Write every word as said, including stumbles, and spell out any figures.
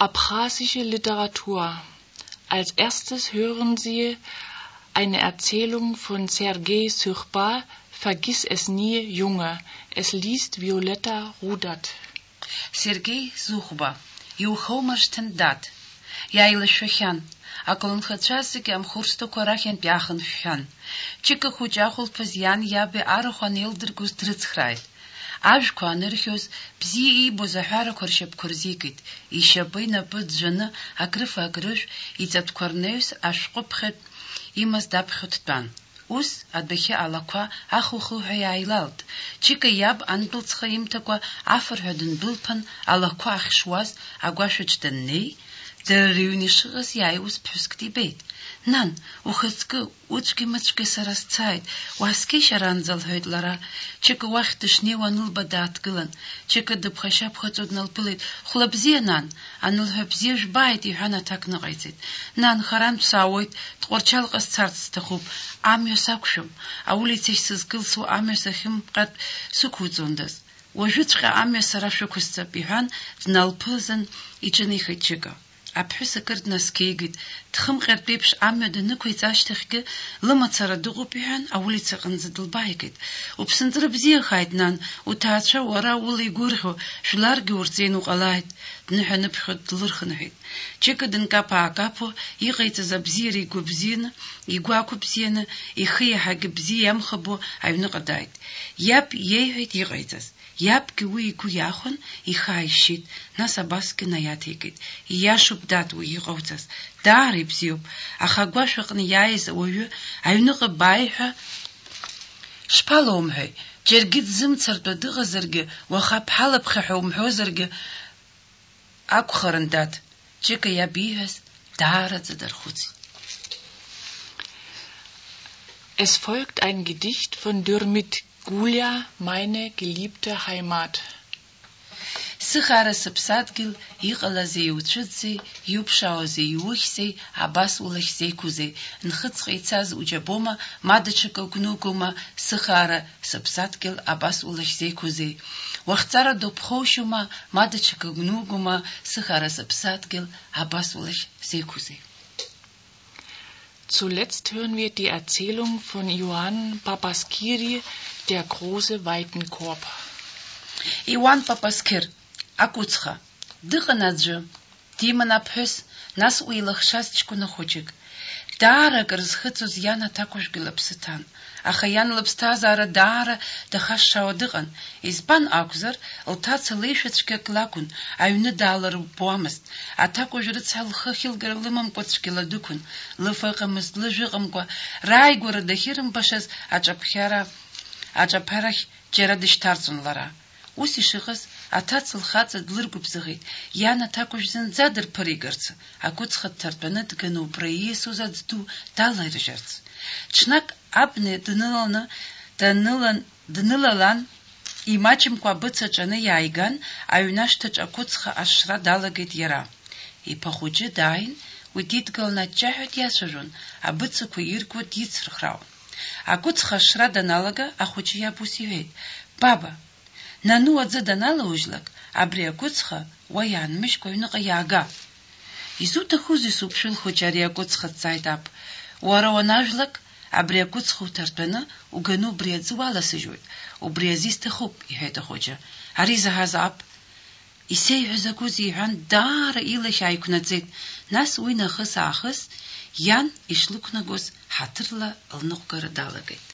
Abchasische Literatur. Als erstes hören Sie eine Erzählung von Sergei Surba, Vergiss es nie, Junge. Es liest Violetta Rudert. Sergei Surba, Юхомарштен дат. Яйла шохян. Аколн хачасик ам хурсто корахен пяхан фхан. Чика хучахул пазян ябе архан елдер густрицхрайт. Ажква нерхёс бзи и бозахара коршеп корзикит. Ишабы напыт жана акрыф агрыш и цапткорнеус ашқопхет имас дапхоттан. Ус адбехе алаква ахуху хаяйлалт. Чика яб анбылцха имтаква афархадын былпан алаква ахшваз агвашвичтен ней. Der Rünisches Jaius Püskti bet. Nan, uchetske, utske matske saras Zeit, waske sharanzal hödlara, chika wachte schneeuw anul badat gilan, chika de prashap hotzodnal pilit, chlabzie nan, anul höbzie jbait ihana tak nagaitzit. Nan, haran psawoit, tqorchalqas tsarts takhub, amyo sakshum, aulitzich sizgilsu amyo sachim qat sukutzondas. Wajutska amyo sarashukusta bihan, znalpuzan, ichanichit chika. Abhüsse kırdna skegit, tkhim qerbibsh amyo de nukwit ashtikhge, lama tsara dugubihan, awulitsa qanzidilbaygit. Upsindra bziya khaydnan, utatsha wara uli gurho, shulargi urzenu qalayt, dnihana bkhud dlurkhanhit. Chika din kapa akapo, yiqayta zabziri gubzina, yigwaku bzina, ikhiya hagi bziyam khabo, ayvnu qadayt. Yap yeyhit yiqaytas. Yap kiwi ku yachon, ikhayshit, nasabaski nayatikit. Yashub dat wi yiqawtas. Darib ziyub, akhagwashwaqni yaiz oyu, ayvnu bayha shpalomhe. Jergit zim tsarto digazerge, wakhab halab khahum hozerge, akukharandat. Chika yabihas, darat zadarkhutz. Es folgt ein Gedicht von Dürmit Gulia, meine geliebte Heimat. Sikhara sabsadgil, yiqala zeyutshitzi, yubshao zeyuchse, abas ulach zekuze, nkhitskhitzaz ujaboma, madachika gnuguma, sikhara sabsadgil, abas ulach zekuze. Wachzara dobkhoshuma, madachika gnuguma, sikhara sabsadgil, abas ulach zekuze. Zuletzt hören wir die Erzählung von Ioan Papaskiri, Der große Weitenkorb. Ioan Papaskir, Akutscha, Dichanadje, Dimanabhus, Nas Uilachshastchku Nahochik. Dara Garzhitzus Yana Takush Gilapsitan. Achayan Lapstazara Dara, the Hashaudigan, is Ban Akzar, Altatsa Leshitske Klakun, Ayune Dalar Boamist, Atakush Ritzal Hachil Gerlimam Potskila Dukun, Lufakamis Lijiramqua, Raigura the Hiram Bashas, Ajaphera. Ajaparach Geradish Tarzun Lara. Usi Shigas, Atatzel Hatz at Lurgubzigit, Yana Takushzen Zader Perigerts, Akutshat Tarpanet Genu Preyesusat du Dalarjerts. Chnak Abne Danilana, Danilan, Danilalan, Imachim Quabutsa Yaigan, Ayunashtach Akutsha Ashra Dalagit Yara. Ipahuji Dain, we did go na Jahat Yasarun, Abutsa Quirquat Yitzrau. Akutsha Shra Danalaga, Ahuchia Pusivet. Baba. Nanu adza danala ujlak, abri akutsha, wayan mishko yunaqa yaga. Izuta huzi subshul huchari akutsha tsaytap. Wara wanajlak, abri akutsha utartana, uganu briadzuala sijut, ubriaziste hub, iheta hoja. Ariza hazap. Isei huzakuzi han dara ila shayknazit, nas uina khas akhas, yan ishluknagos hatrla alnuqara dalagit.